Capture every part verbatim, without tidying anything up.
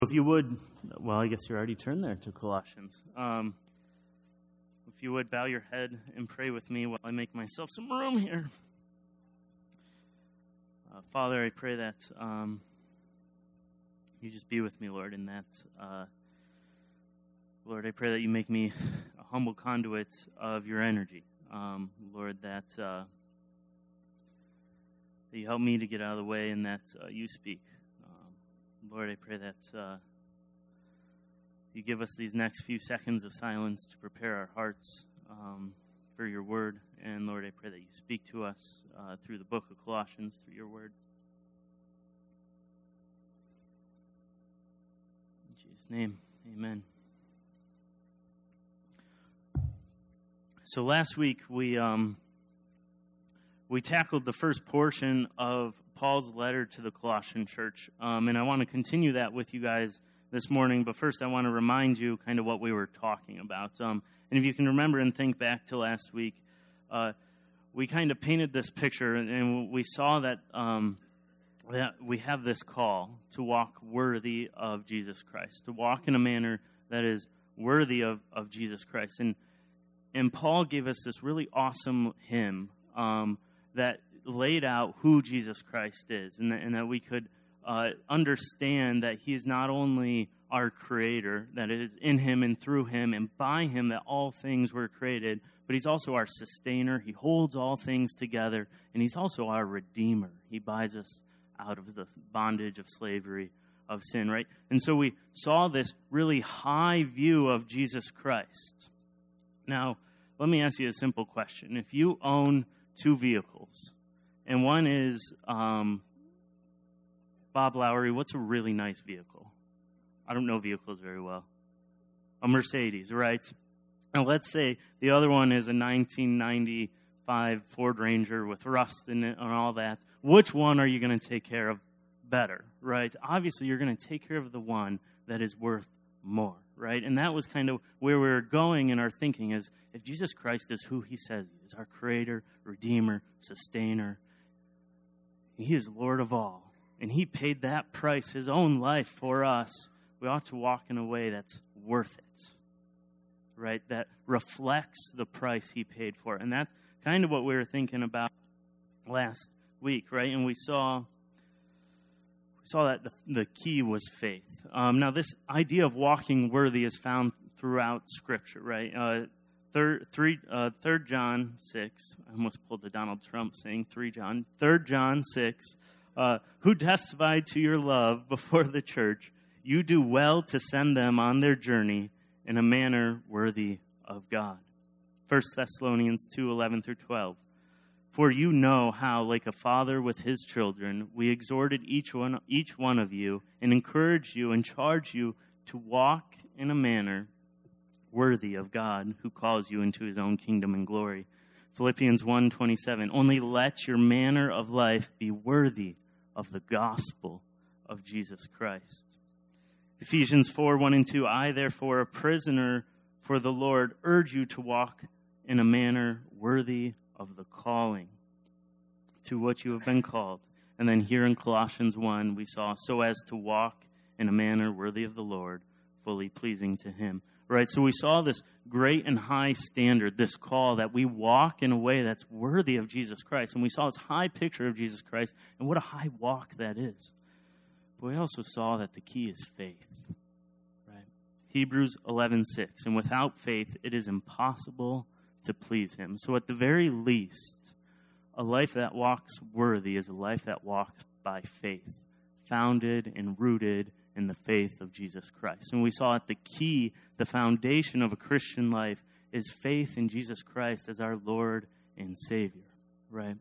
If you would, well, I guess you already turned there to Colossians. Um, if you would bow your head and pray with me while I make myself some room here. Uh, Father, I pray that um, you just be with me, Lord, in that. Uh, Lord, I pray that you make me a humble conduit of your energy. Um, Lord, that, uh, that you help me to get out of the way and that uh, you speak. Lord, I pray that uh, you give us these next few seconds of silence to prepare our hearts um, for your word. And Lord, I pray that you speak to us uh, through the book of Colossians, through your word. In Jesus' name, amen. So last week we um, we tackled the first portion of Paul's letter to the Colossian church, um, and I want to continue that with you guys this morning, but first I want to remind you kind of what we were talking about. Um, and if you can remember and think back to last week, uh, we kind of painted this picture, and, and we saw that, um, that we have this call to walk worthy of Jesus Christ, to walk in a manner that is worthy of, of Jesus Christ. And, and Paul gave us this really awesome hymn um, that laid out who Jesus Christ is, and that, and that we could uh, understand that he is not only our creator, that it is in him and through him and by him that all things were created, but he's also our sustainer. He holds all things together, and he's also our redeemer. He buys us out of the bondage of slavery of sin, right? And so we saw this really high view of Jesus Christ. Now, let me ask you a simple question. If you own two vehicles, and one is, um, Bob Lowry, what's a really nice vehicle? I don't know vehicles very well. A Mercedes, right? Now, let's say the other one is a nineteen ninety-five Ford Ranger with rust in it and all that. Which one are you going to take care of better, right? Obviously, you're going to take care of the one that is worth more, right? And that was kind of where we were going in our thinking is, if Jesus Christ is who he says he is, our creator, redeemer, sustainer, he is Lord of all, and he paid that price, his own life for us. We ought to walk in a way that's worth it, right? That reflects the price he paid for it. And that's kind of what we were thinking about last week, right? And we saw we saw that the, the key was faith. Um, now, this idea of walking worthy is found throughout Scripture, right? Uh, Third, three, uh, Third John six. I almost pulled the Donald Trump saying three John. Third John six. Uh, who testified to your love before the church? You do well to send them on their journey in a manner worthy of God. First Thessalonians two eleven through twelve. For you know how, like a father with his children, we exhorted each one, each one of you, and encouraged you and charged you to walk in a manner worthy of God, who calls you into his own kingdom and glory. Philippians one twenty-seven. Only let your manner of life be worthy of the gospel of Jesus Christ. Ephesians four one and two. I, therefore, a prisoner for the Lord, urge you to walk in a manner worthy of the calling to what you have been called. And then here in Colossians one, we saw, so as to walk in a manner worthy of the Lord, fully pleasing to him. Right, so we saw this great and high standard, this call that we walk in a way that's worthy of Jesus Christ. And we saw this high picture of Jesus Christ, and what a high walk that is. But we also saw that the key is faith. Right? Hebrews eleven six, and without faith it is impossible to please him. So at the very least, a life that walks worthy is a life that walks by faith, founded and rooted in the faith of Jesus Christ. And we saw that the key, the foundation of a Christian life is faith in Jesus Christ as our Lord and Savior, right?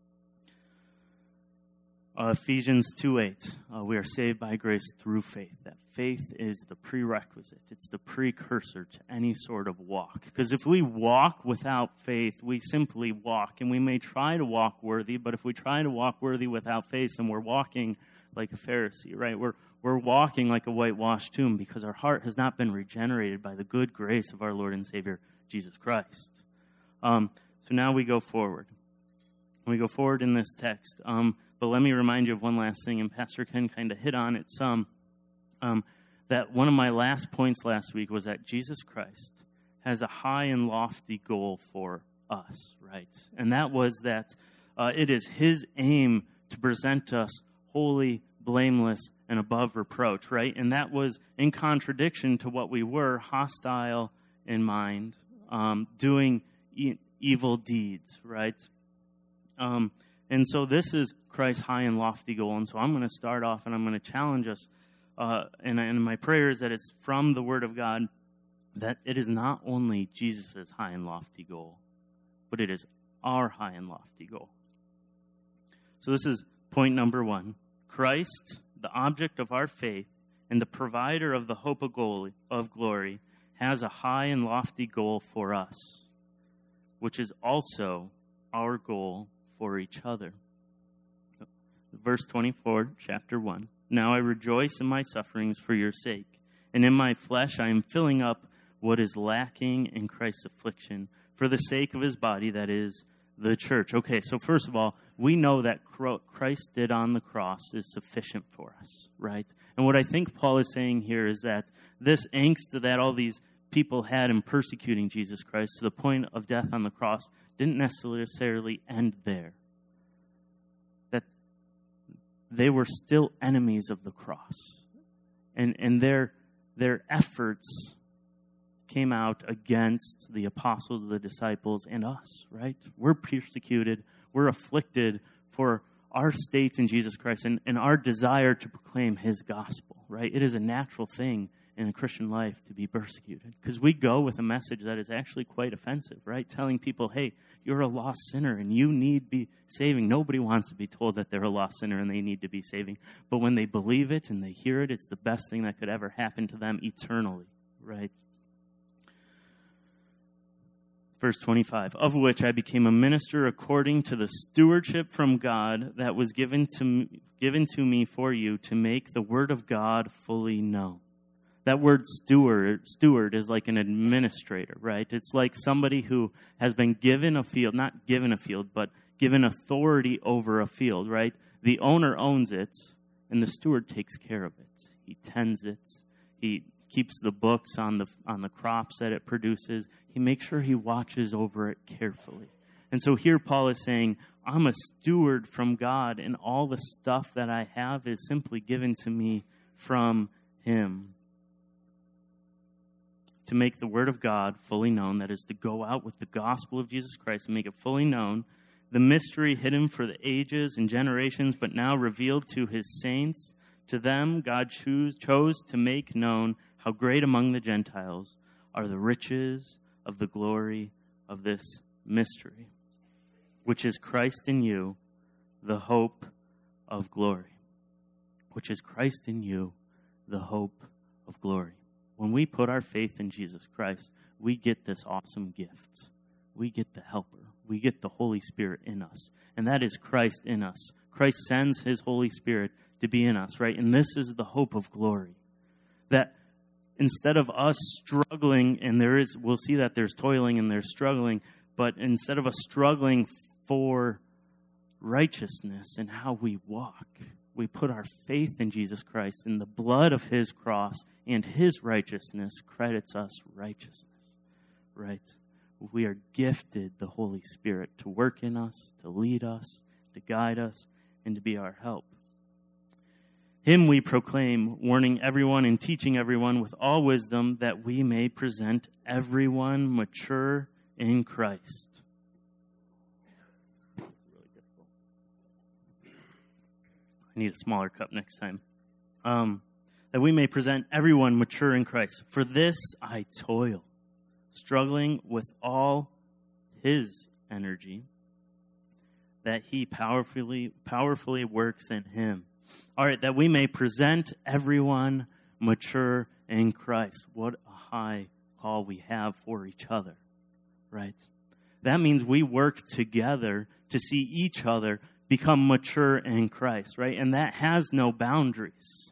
Uh, Ephesians two eight, uh, we are saved by grace through faith. That faith is the prerequisite. It's the precursor to any sort of walk. Because if we walk without faith, we simply walk. And we may try to walk worthy, but if we try to walk worthy without faith, then we're walking like a Pharisee, right? We're we're walking like a whitewashed tomb because our heart has not been regenerated by the good grace of our Lord and Savior, Jesus Christ. Um, so now we go forward. We go forward in this text. Um, but let me remind you of one last thing, and Pastor Ken kind of hit on it some. Um, that one of my last points last week was that Jesus Christ has a high and lofty goal for us, right? And that was that uh, it is his aim to present us holy, blameless, and above reproach, right? And that was in contradiction to what we were, hostile in mind, um, doing e- evil deeds, right? Um, and so this is Christ's high and lofty goal. And so I'm going to start off and I'm going to challenge us. Uh, and, and my prayer is that it's from the Word of God, that it is not only Jesus' high and lofty goal, but it is our high and lofty goal. So this is point number one. Christ, the object of our faith and the provider of the hope of glory, has a high and lofty goal for us, which is also our goal for each other. Verse twenty-four, chapter one. Now I rejoice in my sufferings for your sake, and in my flesh I am filling up what is lacking in Christ's affliction for the sake of his body, that is, the church. Okay, so first of all, we know that Christ did on the cross is sufficient for us, right? And what I think Paul is saying here is that this angst that all these people had in persecuting Jesus Christ to the point of death on the cross didn't necessarily end there. That they were still enemies of the cross. And and their their efforts came out against the apostles, the disciples, and us, right? We're persecuted, we're afflicted for our state in Jesus Christ and, and our desire to proclaim his gospel, right? It is a natural thing in the Christian life to be persecuted because we go with a message that is actually quite offensive, right? Telling people, hey, you're a lost sinner and you need be saving. Nobody wants to be told that they're a lost sinner and they need to be saving. But when they believe it and they hear it, it's the best thing that could ever happen to them eternally, right? Verse twenty-five, of which I became a minister according to the stewardship from God that was given to me, given to me for you to make the word of God fully known. That word steward, steward is like an administrator, right? It's like somebody who has been given a field, not given a field, but given authority over a field, right? The owner owns it, and the steward takes care of it. He tends it. He keeps the books on the on the crops that it produces. He makes sure he watches over it carefully. And so here Paul is saying, I'm a steward from God, and all the stuff that I have is simply given to me from him. To make the word of God fully known, that is to go out with the gospel of Jesus Christ and make it fully known, the mystery hidden for the ages and generations, but now revealed to his saints. To them God choose, chose to make known how great among the Gentiles are the riches of the glory of this mystery, which is Christ in you, the hope of glory. Which is Christ in you, the hope of glory. When we put our faith in Jesus Christ, we get this awesome gift. We get the helper. We get the Holy Spirit in us. And that is Christ in us. Christ sends his Holy Spirit to be in us, right? And this is the hope of glory. That instead of us struggling, and there is, we'll see that there's toiling and there's struggling, but instead of us struggling for righteousness and how we walk, we put our faith in Jesus Christ, and the blood of his cross and his righteousness credits us righteousness, right? We are gifted the Holy Spirit to work in us, to lead us, to guide us, and to be our help. Him we proclaim, warning everyone and teaching everyone with all wisdom, that we may present everyone mature in Christ. I need a smaller cup next time. Um, that we may present everyone mature in Christ. For this I toil, struggling with all his energy, that he powerfully powerfully works in him. All right, that we may present everyone mature in Christ. What a high call we have for each other, right? That means we work together to see each other become mature in Christ, right? And that has no boundaries.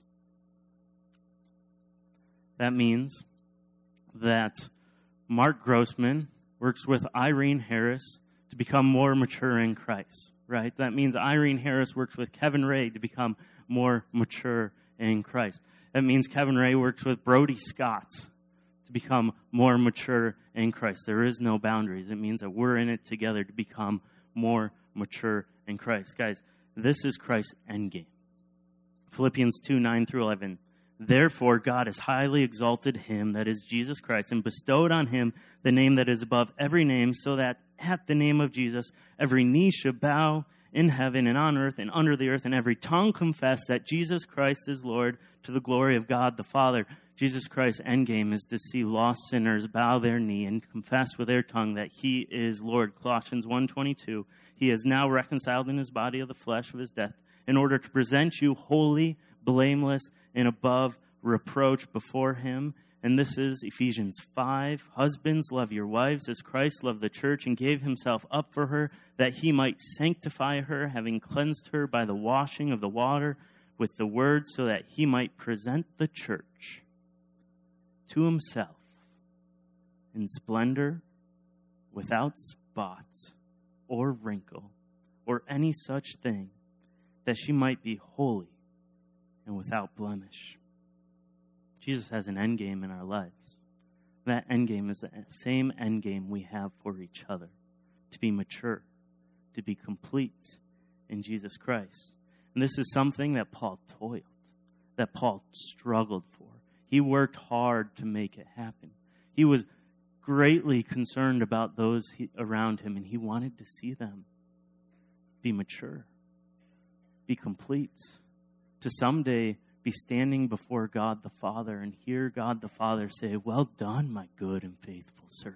That means that Mark Grossman works with Irene Harris to become more mature in Christ, right? That means Irene Harris works with Kevin Ray to become more mature in Christ. That means Kevin Ray works with Brody Scott to become more mature in Christ. There is no boundaries. It means that we're in it together to become more mature in Christ. Guys, this is Christ's endgame. Philippians two, nine through eleven. Therefore, God has highly exalted him, that is Jesus Christ, and bestowed on him the name that is above every name, so that at the name of Jesus, every knee should bow in heaven and on earth and under the earth, and every tongue confess that Jesus Christ is Lord, to the glory of God the Father. Jesus Christ's endgame is to see lost sinners bow their knee and confess with their tongue that he is Lord. Colossians one twenty-two. He is now reconciled in his body of the flesh of his death, in order to present you holy, blameless, and above reproach before him. And this is Ephesians five. Husbands, love your wives as Christ loved the church and gave himself up for her, that he might sanctify her, having cleansed her by the washing of the water with the word, so that he might present the church to himself in splendor, without spot or wrinkle or any such thing, that she might be holy and without blemish. Jesus has an end game in our lives. That end game is the same end game we have for each other, to be mature, to be complete in Jesus Christ. And this is something that Paul toiled, that Paul struggled for. He worked hard to make it happen. He was greatly concerned about those he, around him, and he wanted to see them be mature, be complete, to someday be standing before God the Father and hear God the Father say, "Well done, my good and faithful servant."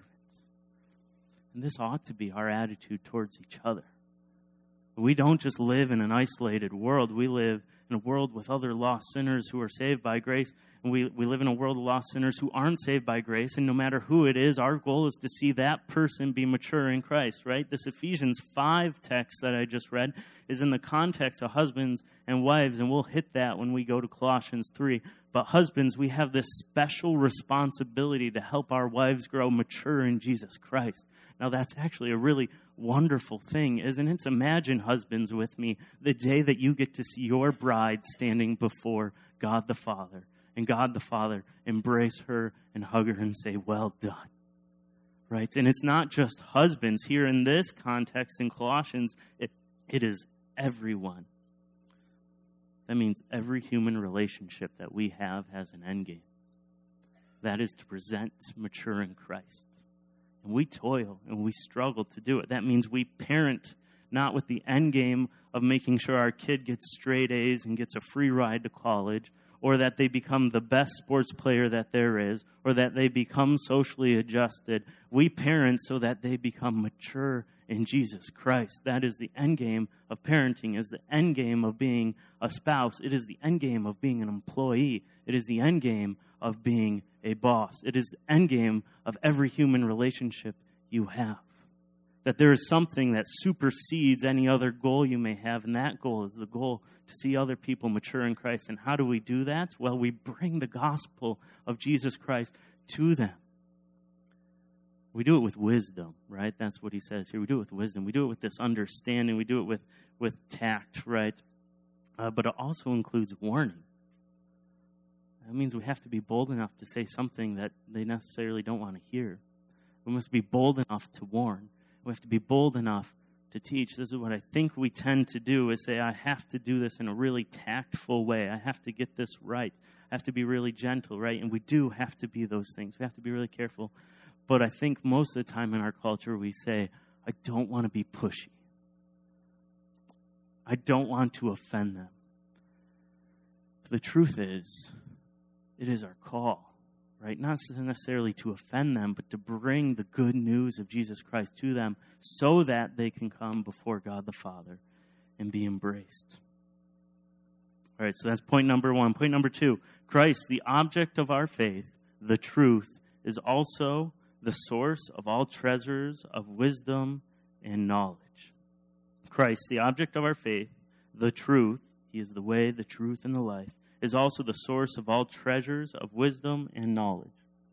And this ought to be our attitude towards each other. We don't just live in an isolated world. We live in a world with other lost sinners who are saved by grace. And we, we live in a world of lost sinners who aren't saved by grace. And no matter who it is, our goal is to see that person be mature in Christ, right? This Ephesians five text that I just read is in the context of husbands and wives. And we'll hit that when we go to Colossians three. But husbands, we have this special responsibility to help our wives grow mature in Jesus Christ. Now, that's actually a really wonderful thing, isn't it? Imagine, husbands, with me, the day that you get to see your bride standing before God the Father, and God the Father embrace her and hug her and say, "Well done." Right? And it's not just husbands. Here in this context in Colossians, it, it is everyone. That means every human relationship that we have has an end game. That is to present mature in Christ. And we toil and we struggle to do it. That means we parent not with the end game of making sure our kid gets straight A's and gets a free ride to college, or that they become the best sports player that there is, or that they become socially adjusted. We parent so that they become mature in Jesus Christ. That is the end game of parenting, is the end game of being a spouse. It is the end game of being an employee. It is the end game of being a boss. It is the end game of every human relationship you have. That there is something that supersedes any other goal you may have, and that goal is the goal to see other people mature in Christ. And how do we do that? Well, we bring the gospel of Jesus Christ to them. We do it with wisdom, right? That's what he says here. We do it with wisdom. We do it with this understanding. We do it with, with tact, right? Uh, but it also includes warning. That means we have to be bold enough to say something that they necessarily don't want to hear. We must be bold enough to warn. We have to be bold enough to teach. This is what I think we tend to do, is say, I have to do this in a really tactful way. I have to get this right. I have to be really gentle, right? And we do have to be those things. We have to be really careful. But I think most of the time in our culture we say, I don't want to be pushy. I don't want to offend them. But the truth is, it is our call, right? Not necessarily to offend them, but to bring the good news of Jesus Christ to them so that they can come before God the Father and be embraced. All right, so that's point number one. Point number two, Christ, the object of our faith, the truth, is also the source of all treasures of wisdom and knowledge. Christ, the object of our faith, the truth, he is the way, the truth, and the life, is also the source of all treasures of wisdom and knowledge.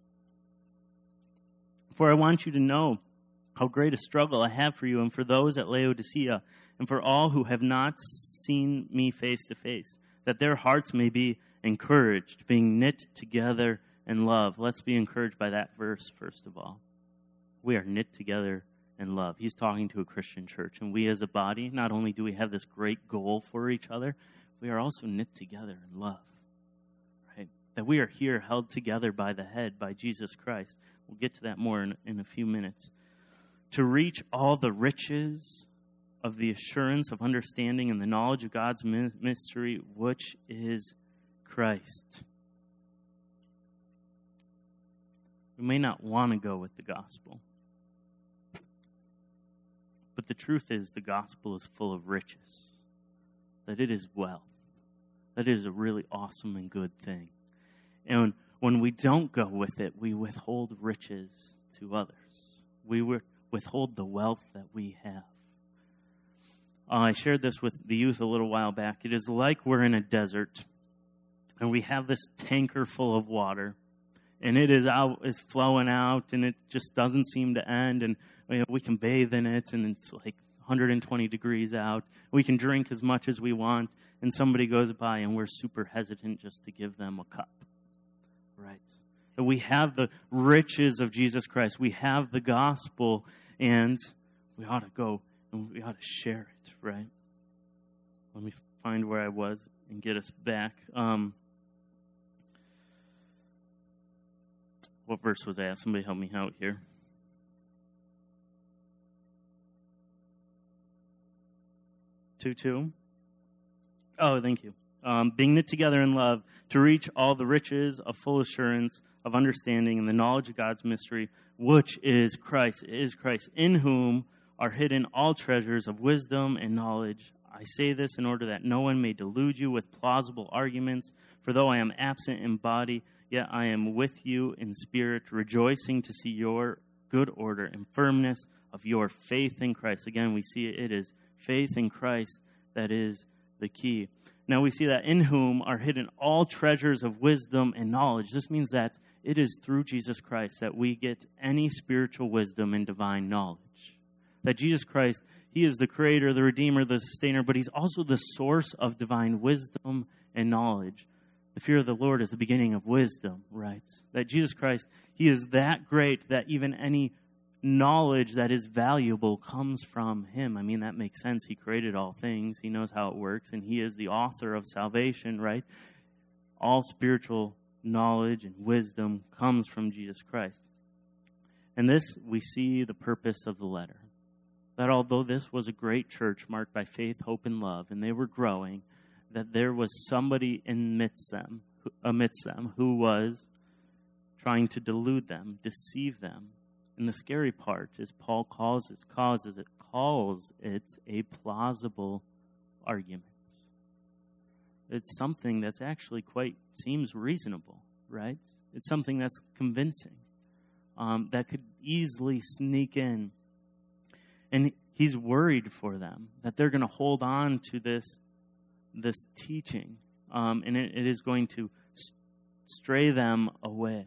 For I want you to know how great a struggle I have for you and for those at Laodicea and for all who have not seen me face to face, that their hearts may be encouraged, being knit together in love. Let's be encouraged by that verse, first of all. We are knit together in love. He's talking to a Christian church, and we as a body, not only do we have this great goal for each other, we are also knit together in love, right? That we are here held together by the head, by Jesus Christ. We'll get to that more in, in a few minutes. To reach all the riches of the assurance of understanding and the knowledge of God's mystery, which is Christ. We may not want to go with the gospel, but the truth is the gospel is full of riches, that it is wealth, that it is a really awesome and good thing. And when we don't go with it, we withhold riches to others. We withhold the wealth that we have. Uh, I shared this with the youth a little while back. It is like we're in a desert, and we have this tanker full of water, and it is out, is flowing out, and it just doesn't seem to end. And you know, we can bathe in it, and it's like one hundred twenty degrees out. We can drink as much as we want, and somebody goes by, and we're super hesitant just to give them a cup. Right? But we have the riches of Jesus Christ. We have the gospel, and we ought to go and we ought to share it, right? Let me find where I was and get us back. Um, what verse was that? Somebody help me out here. two two. Oh, thank you. Um, being knit together in love, to reach all the riches of full assurance of understanding and the knowledge of God's mystery, which is Christ, is Christ, in whom are hidden all treasures of wisdom and knowledge. I say this in order that no one may delude you with plausible arguments, for though I am absent in body, yet I am with you in spirit, rejoicing to see your good order and firmness of your faith in Christ. Again, we see it is faith in Christ that is the key. Now we see that in whom are hidden all treasures of wisdom and knowledge. This means that it is through Jesus Christ that we get any spiritual wisdom and divine knowledge. That Jesus Christ, He is the creator, the redeemer, the sustainer, but He's also the source of divine wisdom and knowledge. The fear of the Lord is the beginning of wisdom, right? That Jesus Christ, He is that great that even any knowledge that is valuable comes from Him. I mean, that makes sense. He created all things. He knows how it works, and He is the author of salvation, right? All spiritual knowledge and wisdom comes from Jesus Christ. And this, we see the purpose of the letter. That although this was a great church marked by faith, hope, and love, and they were growing, that there was somebody amidst them, amidst them who was trying to delude them, deceive them. And the scary part is Paul calls it, causes it, calls it a plausible argument. It's something that's actually quite seems reasonable, right? It's something that's convincing, um, that could easily sneak in. And he's worried for them that they're going to hold on to this this teaching, um, and it, it is going to stray them away.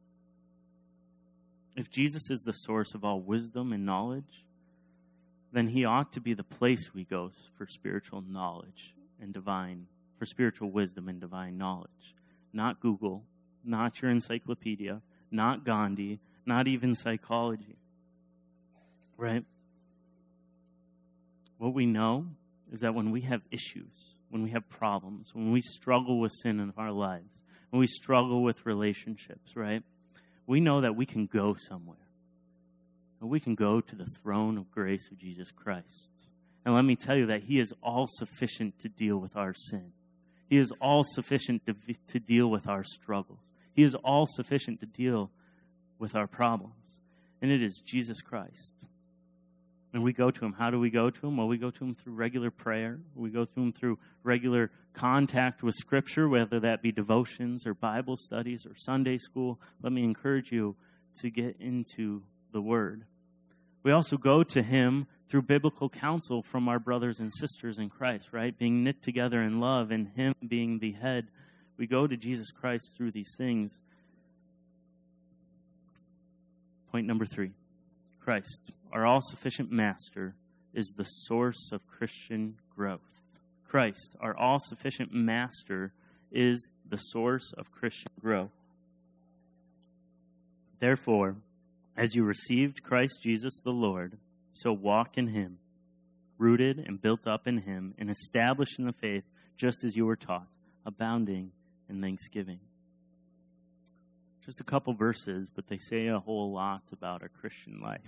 If Jesus is the source of all wisdom and knowledge, then He ought to be the place we go for spiritual knowledge and divine, for spiritual wisdom and divine knowledge. Not Google, not your encyclopedia, not Gandhi, not even psychology. Right? What we know is that when we have issues, when we have problems, when we struggle with sin in our lives, when we struggle with relationships, right? We know that we can go somewhere. And we can go to the throne of grace of Jesus Christ. And let me tell you that He is all sufficient to deal with our sin. He is all sufficient to, to deal with our struggles. He is all sufficient to deal with our problems. And it is Jesus Christ. And we go to Him. How do we go to Him? Well, we go to Him through regular prayer. We go to Him through regular contact with Scripture, whether that be devotions or Bible studies or Sunday school. Let me encourage you to get into the Word. We also go to Him through biblical counsel from our brothers and sisters in Christ, right? Being knit together in love and Him being the head. We go to Jesus Christ through these things. Point number three. Christ, our all-sufficient Master, is the source of Christian growth. Christ, our all-sufficient Master, is the source of Christian growth. Therefore, as you received Christ Jesus the Lord, so walk in him, rooted and built up in him, and established in the faith, just as you were taught, abounding in thanksgiving. Just a couple verses, but they say a whole lot about a Christian life.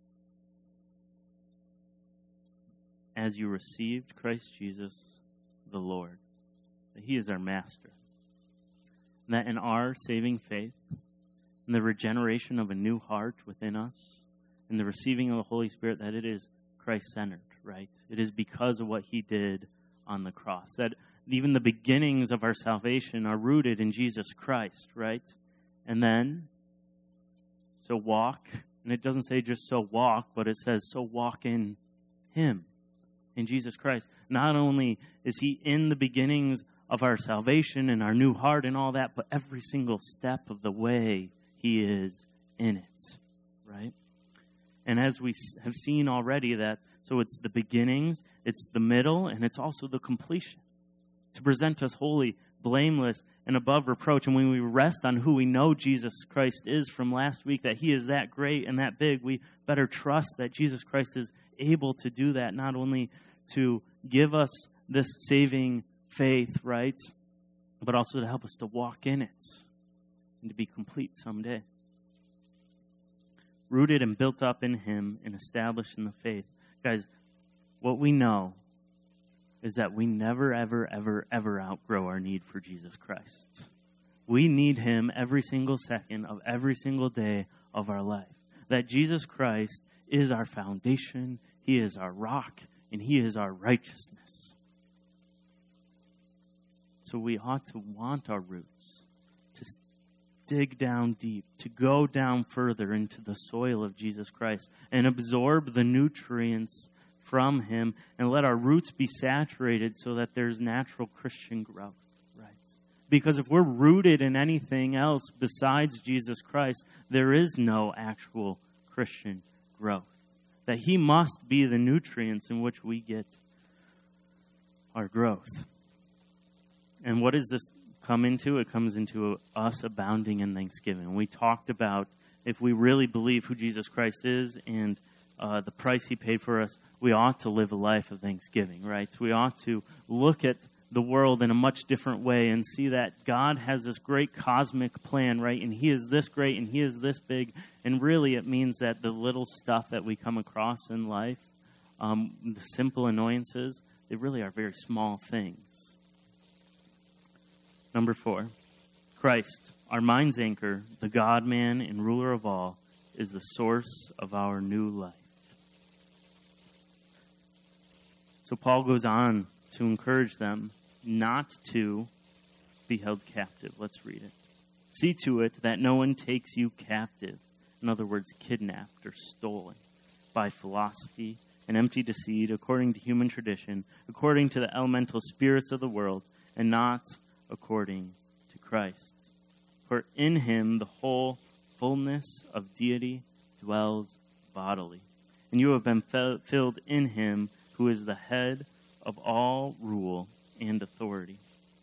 As you received Christ Jesus the Lord, that he is our master, and that in our saving faith, in the regeneration of a new heart within us, in the receiving of the Holy Spirit, that it is Christ-centered, right? It is because of what he did on the cross. That even the beginnings of our salvation are rooted in Jesus Christ, right? And then, so walk, and it doesn't say just so walk, but it says so walk in him, in Jesus Christ. Not only is he in the beginnings of our salvation and our new heart and all that, but every single step of the way he is in it, right? And as we have seen already, that so it's the beginnings, it's the middle, and it's also the completion. To present us holy, blameless, and above reproach. And when we rest on who we know Jesus Christ is from last week, that he is that great and that big, we better trust that Jesus Christ is able to do that, not only to give us this saving faith, right, but also to help us to walk in it and to be complete someday. Rooted and built up in him and established in the faith. Guys, what we know is that we never, ever, ever, ever outgrow our need for Jesus Christ. We need him every single second of every single day of our life. That Jesus Christ is our foundation, he is our rock, and he is our righteousness. So we ought to want our roots, to dig down deep, to go down further into the soil of Jesus Christ and absorb the nutrients from him and let our roots be saturated so that there's natural Christian growth, right? Because if we're rooted in anything else besides Jesus Christ, there is no actual Christian growth. That he must be the nutrients in which we get our growth. And what does this come into? It comes into us abounding in thanksgiving. We talked about if we really believe who Jesus Christ is and uh, the price he paid for us, we ought to live a life of thanksgiving, right? So we ought to look at the world in a much different way and see that God has this great cosmic plan, right? And he is this great and he is this big. And really it means that the little stuff that we come across in life, um, the simple annoyances, they really are very small things. Number four, Christ, our mind's anchor, the God-man and ruler of all, is the source of our new life. So Paul goes on to encourage them not to be held captive. Let's read it. See to it that no one takes you captive, in other words, kidnapped or stolen, by philosophy and empty deceit, according to human tradition, according to the elemental spirits of the world, and not according to Christ. For in him the whole fullness of deity dwells bodily, and you have been f- filled in him who is the head of all rule and authority.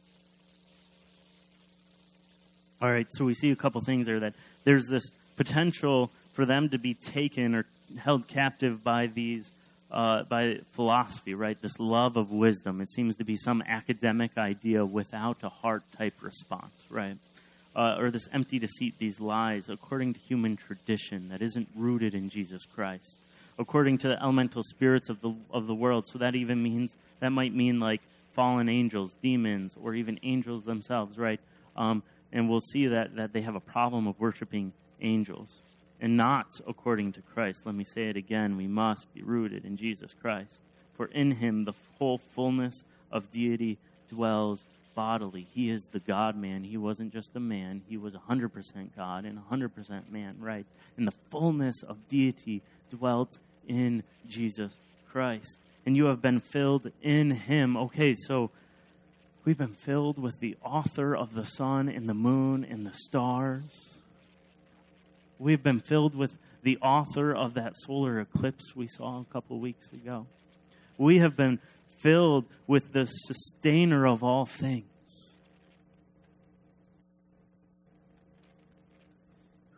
All right, so we see a couple things there, that there's this potential for them to be taken or held captive by these, uh, by philosophy, right? This love of wisdom. It seems to be some academic idea without a heart-type response, right? Uh, or this empty deceit, these lies, according to human tradition that isn't rooted in Jesus Christ. According to the elemental spirits of the of the world. So that even means, that might mean like fallen angels, demons, or even angels themselves, right? Um, and we'll see that, that they have a problem of worshiping angels. And not according to Christ. Let me say it again. We must be rooted in Jesus Christ. For in him the whole fullness of deity dwells bodily. He is the God-man. He wasn't just a man. He was one hundred percent God and one hundred percent man, right? And the fullness of deity dwelt in Jesus Christ. And you have been filled in him. Okay, so we've been filled with the author of the sun and the moon and the stars. We've been filled with the author of that solar eclipse we saw a couple weeks ago. We have been filled with the sustainer of all things.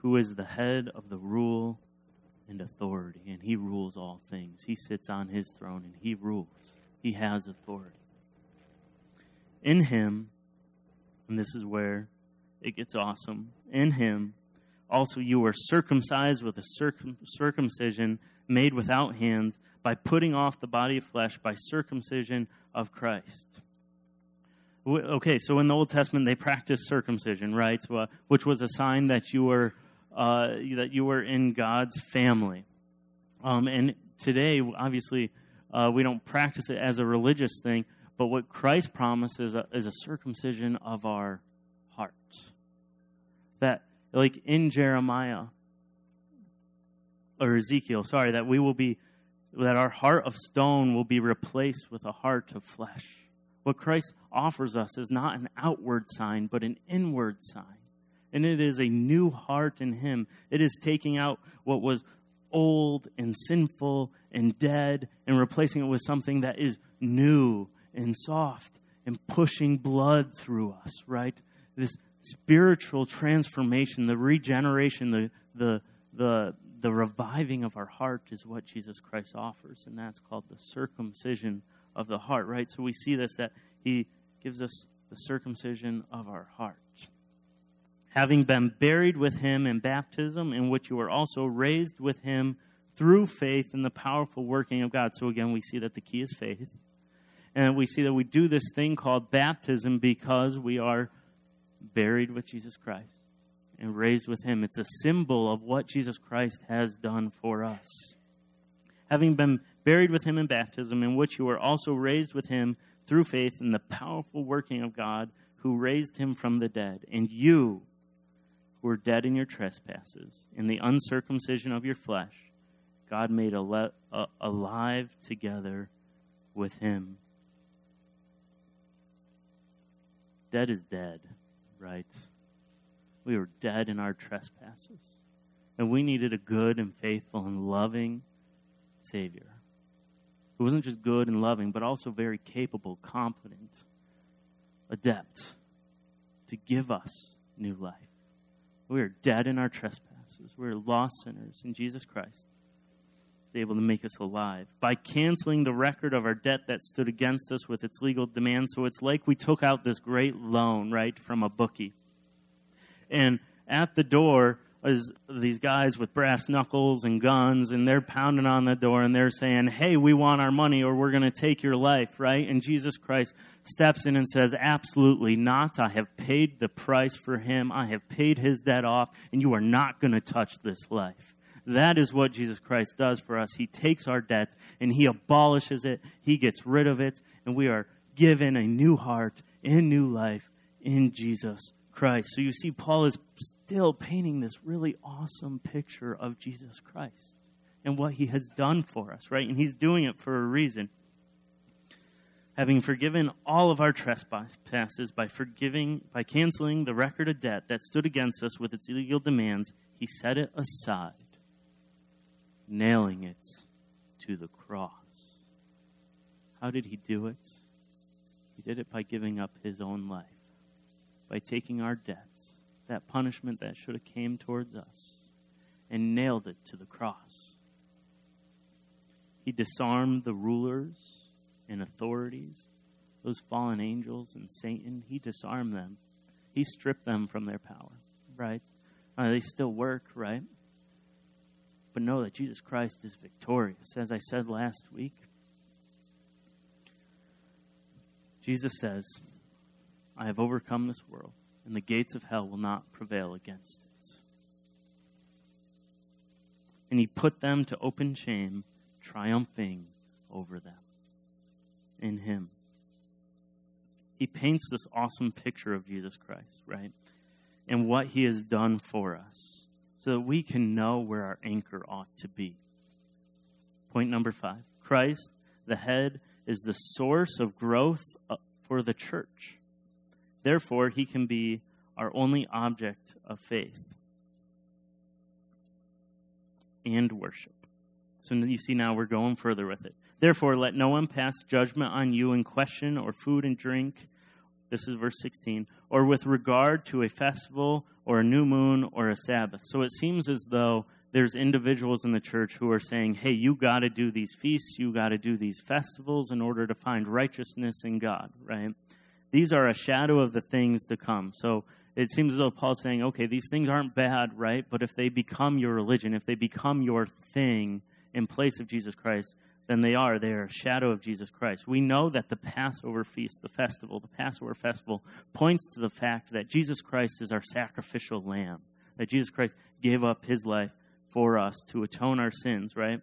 who is the head of the rule and authority, and he rules all things. He sits on his throne, and he rules. He has authority. In him, and this is where it gets awesome, in him also you were circumcised with a circum- circumcision made without hands, by putting off the body of flesh by circumcision of Christ. Okay, so in the Old Testament they practiced circumcision, right? Well, which was a sign that you were uh, that you were in God's family. Um, and today, obviously, uh, we don't practice it as a religious thing, but what Christ promises is a, is a circumcision of our hearts. That, like in Jeremiah or Ezekiel, sorry, that we will be that our heart of stone will be replaced with a heart of flesh. What Christ offers us is not an outward sign, but an inward sign. And it is a new heart in him. It is taking out what was old and sinful and dead and replacing it with something that is new and soft and pushing blood through us, right? This spiritual transformation, the regeneration, the the the the reviving of our heart is what Jesus Christ offers, and that's called the circumcision of the heart, right? So we see this, that he gives us the circumcision of our heart. Having been buried with him in baptism, in which you were also raised with him through faith in the powerful working of God. So again, we see that the key is faith. And we see that we do this thing called baptism because we are buried with Jesus Christ and raised with him. It's a symbol of what Jesus Christ has done for us. Having been buried with him in baptism, in which you were also raised with him through faith in the powerful working of God who raised him from the dead. And you, who were dead in your trespasses, in the uncircumcision of your flesh, God made ale- uh, alive together with him. Dead is dead, right? We were dead in our trespasses. And we needed a good and faithful and loving Savior. Who wasn't just good and loving, but also very capable, confident, adept to give us new life. We are dead in our trespasses. We are lost sinners, and Jesus Christ is able to make us alive by canceling the record of our debt that stood against us with its legal demands. So it's like we took out this great loan, right, from a bookie. And at the door is these guys with brass knuckles and guns, and they're pounding on the door, and they're saying, hey, we want our money or we're going to take your life, right? And Jesus Christ steps in and says, absolutely not. I have paid the price for him. I have paid his debt off, and you are not going to touch this life. That is what Jesus Christ does for us. He takes our debt, and he abolishes it. He gets rid of it, and we are given a new heart and new life in Jesus Christ. So you see, Paul is still painting this really awesome picture of Jesus Christ and what he has done for us, right? And he's doing it for a reason. Having forgiven all of our trespasses by forgiving, by canceling the record of debt that stood against us with its illegal demands, he set it aside, nailing it to the cross. How did he do it? He did it by giving up his own life. By taking our debts, that punishment that should have came towards us, and nailed it to the cross. He disarmed the rulers and authorities, those fallen angels and Satan. He disarmed them. He stripped them from their power, right? Uh, they still work, right? But know that Jesus Christ is victorious. As I said last week, Jesus says, I have overcome this world, and the gates of hell will not prevail against it. And he put them to open shame, triumphing over them in him. He paints this awesome picture of Jesus Christ, right? And what he has done for us, so that we can know where our anchor ought to be. Point number five. Christ, the head, is the source of growth for the church. Therefore, he can be our only object of faith and worship. So you see now we're going further with it. Therefore, let no one pass judgment on you in question or food and drink this is verse sixteen, or with regard to a festival or a new moon or a Sabbath. So it seems as though there's individuals in the church who are saying, hey, you got to do these feasts, you got to do these festivals in order to find righteousness in God, right? These are a shadow of the things to come. So it seems as though Paul's saying, okay, these things aren't bad, right? But if they become your religion, if they become your thing in place of Jesus Christ, then they are. They are a shadow of Jesus Christ. We know that the Passover feast, the festival, the Passover festival, points to the fact that Jesus Christ is our sacrificial lamb, that Jesus Christ gave up his life for us to atone our sins, right?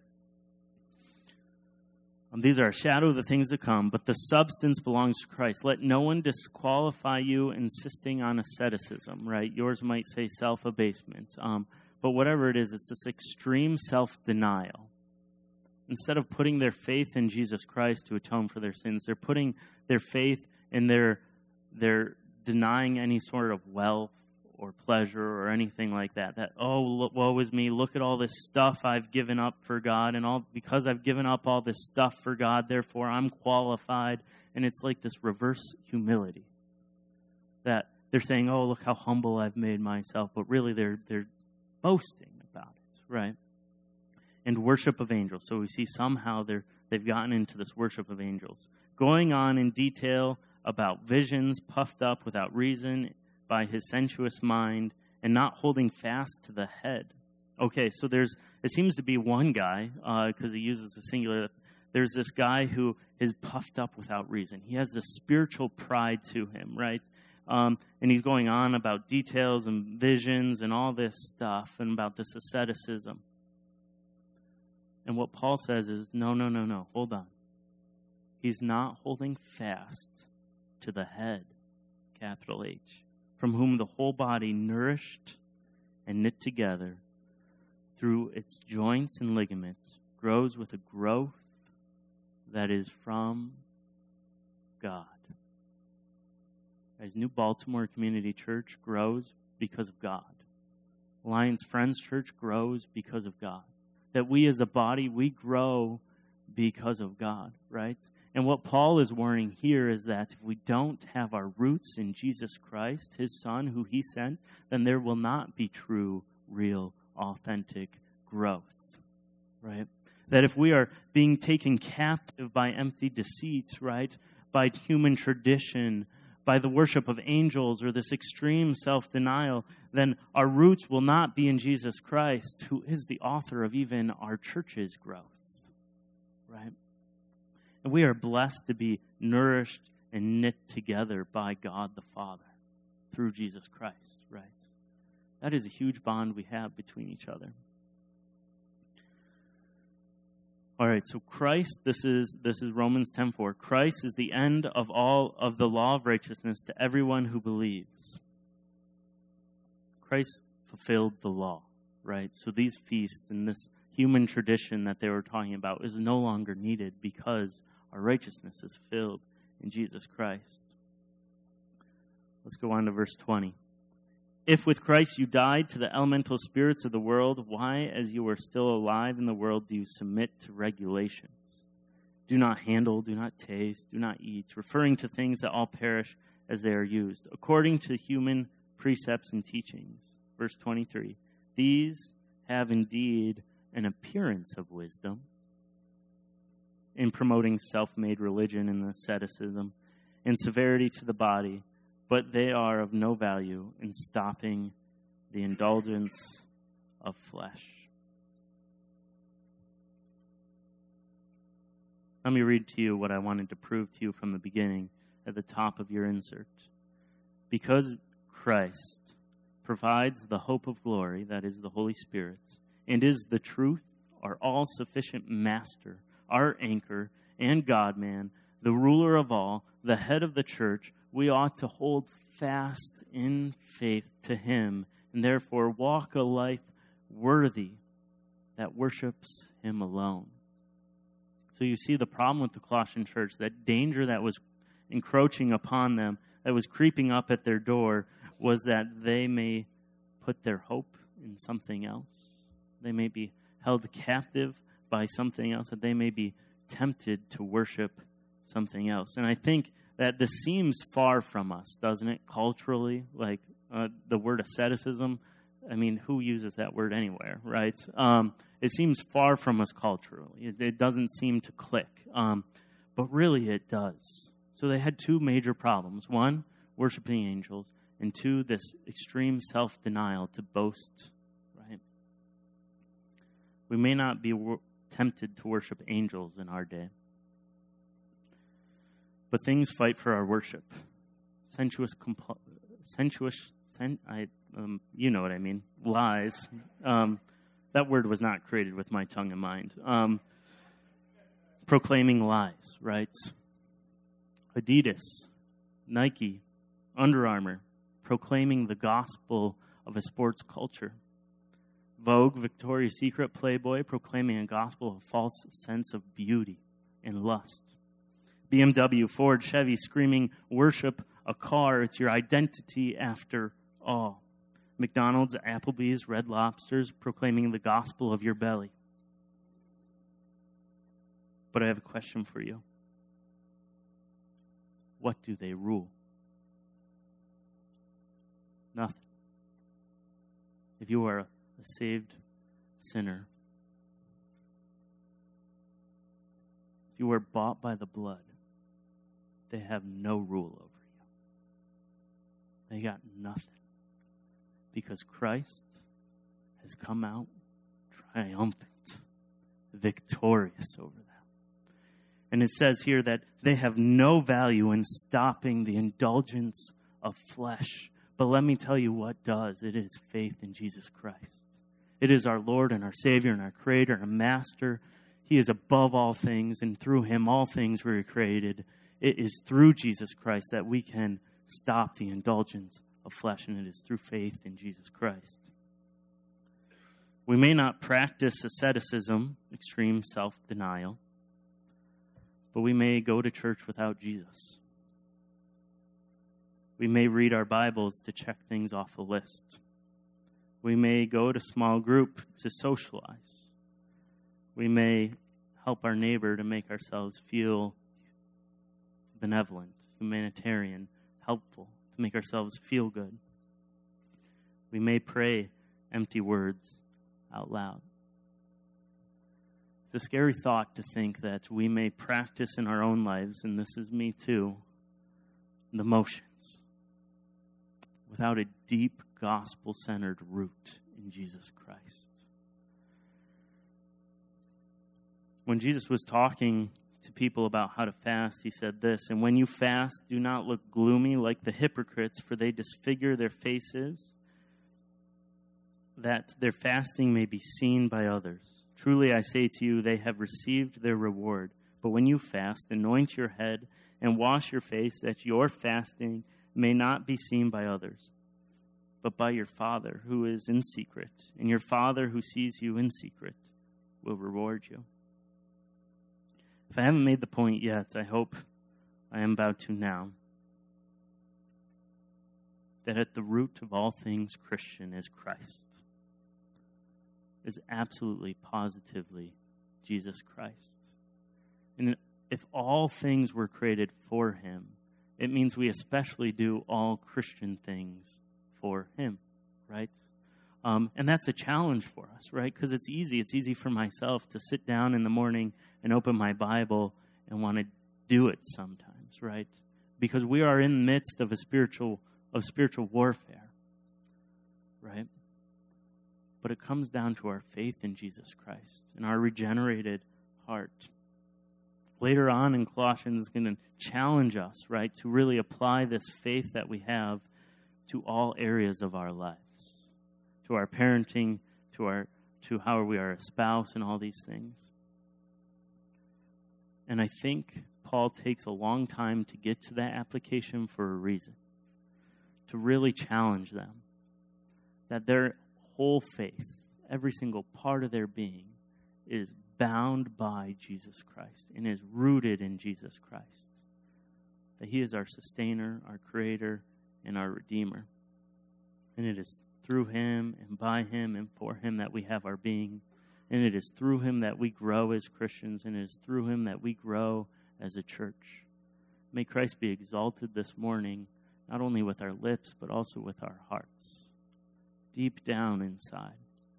Um, these are a shadow of the things to come, but the substance belongs to Christ. Let no one disqualify you insisting on asceticism, right? Yours might say self-abasement. Um, but whatever it is, it's this extreme self-denial. Instead of putting their faith in Jesus Christ to atone for their sins, they're putting their faith in their, they're denying any sort of wealth or pleasure or anything like that. That, oh, woe is me, look at all this stuff I've given up for God, and all because I've given up all this stuff for God, therefore I'm qualified. And it's like this reverse humility. That they're saying, oh, look how humble I've made myself, but really they're they're boasting about it, right? And worship of angels. So we see somehow they're, they've gotten into this worship of angels. Going on in detail about visions, puffed up without reason by his sensuous mind, and not holding fast to the head. Okay, so there's, it seems to be one guy, because uh, he uses the singular, there's this guy who is puffed up without reason. He has this spiritual pride to him, right? Um, and he's going on about details and visions and all this stuff, and about this asceticism. And what Paul says is, no, no, no, no, hold on. He's not holding fast to the head, capital H, from whom the whole body, nourished and knit together through its joints and ligaments, grows with a growth that is from God. Guys, New Baltimore Community Church grows because of God. Alliance Friends Church grows because of God. That we as a body, we grow because of God, right? And what Paul is warning here is that if we don't have our roots in Jesus Christ, his Son, who he sent, then there will not be true, real, authentic growth, right? That if we are being taken captive by empty deceits, right, by human tradition, by the worship of angels or this extreme self-denial, then our roots will not be in Jesus Christ, who is the author of even our church's growth, right? And we are blessed to be nourished and knit together by God the Father through Jesus Christ, right? That is a huge bond we have between each other. All right, so Christ, this is this is Romans ten four. Christ is the end of all of the law of righteousness to everyone who believes. Christ fulfilled the law, right? So these feasts and this human tradition that they were talking about is no longer needed because our righteousness is filled in Jesus Christ. Let's go on to verse twenty. If with Christ you died to the elemental spirits of the world, why, as you are still alive in the world, do you submit to regulations? Do not handle, do not taste, do not eat, referring to things that all perish as they are used, according to human precepts and teachings. Verse twenty-three, these have indeed an appearance of wisdom in promoting self-made religion and asceticism and severity to the body, but they are of no value in stopping the indulgence of flesh. Let me read to you what I wanted to prove to you from the beginning at the top of your insert. Because Christ provides the hope of glory, that is the Holy Spirit, and is the truth, our all-sufficient master, our anchor and God-man, the ruler of all, the head of the church, we ought to hold fast in faith to him, and therefore walk a life worthy that worships him alone. So you see the problem with the Colossian church, that danger that was encroaching upon them, that was creeping up at their door, was that they may put their hope in something else. They may be held captive by something else, that they may be tempted to worship something else. And I think that this seems far from us, doesn't it, culturally? Like uh, the word asceticism, I mean, who uses that word anywhere, right? Um, it seems far from us culturally. It, it doesn't seem to click, um, but really it does. So they had two major problems. One, worshiping angels, and two, this extreme self-denial to boast, right? We may not be wor- tempted to worship angels in our day, but things fight for our worship. Sensuous, compl- sensuous, sen- I, um, you know what I mean, lies. Um, that word was not created with my tongue in mind. Um, proclaiming lies, right? Adidas, Nike, Under Armour, proclaiming the gospel of a sports culture. Vogue, Victoria's Secret, Playboy, proclaiming a gospel of a false sense of beauty and lust. B M W, Ford, Chevy, screaming, worship a car. It's your identity after all. McDonald's, Applebee's, Red Lobsters, proclaiming the gospel of your belly. But I have a question for you. What do they rule? Nothing. If you are a saved sinner, if you are bought by the blood, they have no rule over you. They got nothing. Because Christ has come out triumphant, victorious over them. And it says here that they have no value in stopping the indulgence of flesh. But let me tell you what does. It is faith in Jesus Christ. It is our Lord and our Savior and our Creator and Master. He is above all things, and through Him all things were created. It is through Jesus Christ that we can stop the indulgence of flesh, and it is through faith in Jesus Christ. We may not practice asceticism, extreme self-denial, but we may go to church without Jesus. We may read our Bibles to check things off a list. We may go to small group to socialize. We may help our neighbor to make ourselves feel benevolent, humanitarian, helpful, to make ourselves feel good. We may pray empty words out loud. It's a scary thought to think that we may practice in our own lives, and this is me too, the motions, without a deep gospel-centered root in Jesus Christ. When Jesus was talking to people about how to fast, he said this, "And when you fast, do not look gloomy like the hypocrites, for they disfigure their faces, that their fasting may be seen by others. Truly I say to you, they have received their reward. But when you fast, anoint your head and wash your face, that your fasting may not be seen by others, but by your Father who is in secret. And your Father who sees you in secret will reward you." If I haven't made the point yet, I hope I am about to now. That at the root of all things Christian is Christ. Is absolutely, positively Jesus Christ. And if all things were created for Him, it means we especially do all Christian things for Him, right? Um, and that's a challenge for us, right? Because it's easy. It's easy for myself to sit down in the morning and open my Bible and want to do it sometimes, right? Because we are in the midst of a spiritual of spiritual warfare, right? But it comes down to our faith in Jesus Christ and our regenerated heart. Later on in Colossians, is going to challenge us, right, to really apply this faith that we have to all areas of our lives, to our parenting, to our to how we are a spouse, and all these things. And I think Paul takes a long time to get to that application for a reason, to really challenge them that their whole faith, every single part of their being, is bound by Jesus Christ and is rooted in Jesus Christ. That He is our sustainer, our creator, and our redeemer. And it is through Him and by Him and for Him that we have our being. And it is through Him that we grow as Christians, and it is through Him that we grow as a church. May Christ be exalted this morning, not only with our lips, but also with our hearts, deep down inside.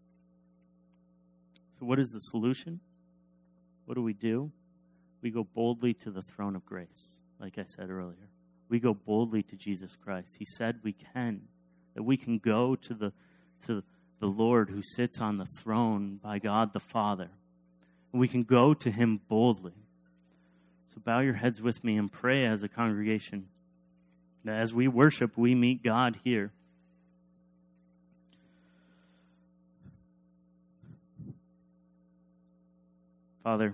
So what is the solution? What do we do? We go boldly to the throne of grace, like I said earlier. We go boldly to Jesus Christ. He said we can, that we can go to the to the Lord who sits on the throne by God the Father. And we can go to him boldly. So bow your heads with me and pray as a congregation that as we worship, we meet God here. Father,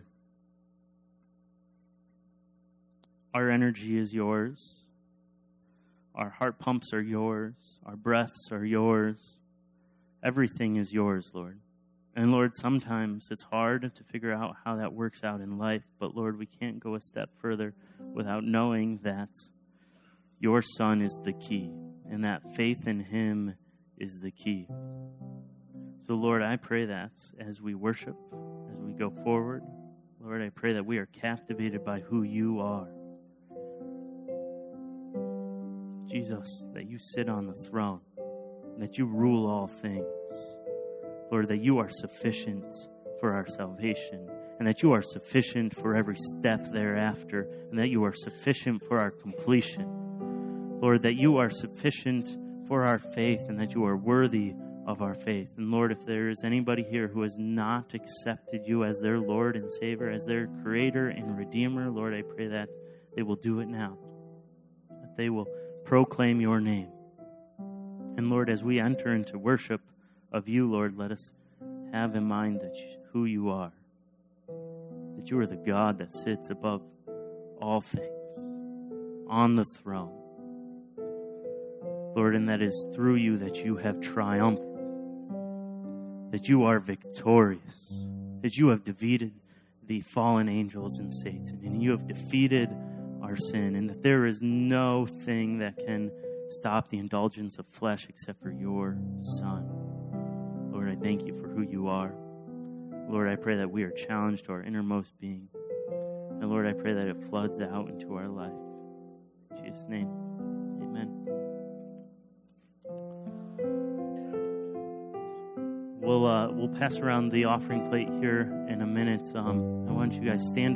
our energy is yours. Our heart pumps are yours. Our breaths are yours. Everything is yours, Lord. And Lord, sometimes it's hard to figure out how that works out in life. But Lord, we can't go a step further without knowing that your Son is the key. And that faith in him is the key. So Lord, I pray that as we worship, as we go forward, Lord, I pray that we are captivated by who you are. Jesus, that you sit on the throne, that you rule all things. Lord, that you are sufficient for our salvation, and that you are sufficient for every step thereafter, and that you are sufficient for our completion. Lord, that you are sufficient for our faith, and that you are worthy of our faith. And Lord, if there is anybody here who has not accepted you as their Lord and Savior, as their Creator and Redeemer, Lord, I pray that they will do it now, that they will proclaim your name. And Lord, as we enter into worship of you, Lord, let us have in mind that you, who you are, that you are the God that sits above all things, on the throne. Lord, and that is through you that you have triumphed, that you are victorious, that you have defeated the fallen angels and Satan, and you have defeated our sin, and that there is no thing that can stop the indulgence of flesh except for your Son. Lord, I thank you for who you are. Lord, I pray that we are challenged to our innermost being. And Lord, I pray that it floods out into our life. In Jesus' name, amen. We'll, uh, we'll pass around the offering plate here in a minute. Um, I want you guys stand